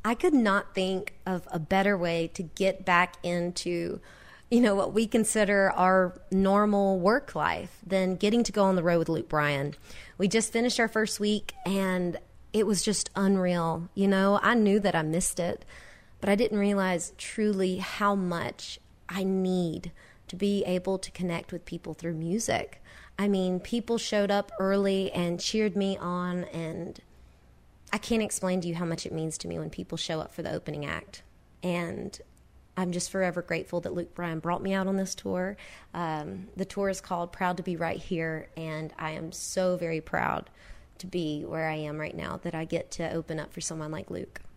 I could not think of a better way to get back into, what we consider our normal work life than getting to go on the road with Luke Bryan. We just finished our first week, and it was just unreal. I knew that I missed it, but I didn't realize truly how much I need to be able to connect with people through music. I mean, people showed up early and cheered me on, and I can't explain to you how much it means to me when people show up for the opening act. And I'm just forever grateful that Luke Bryan brought me out on this tour. The tour is called Proud to Be Right Here, and I am so very proud to be where I am right now, that I get to open up for someone like Luke.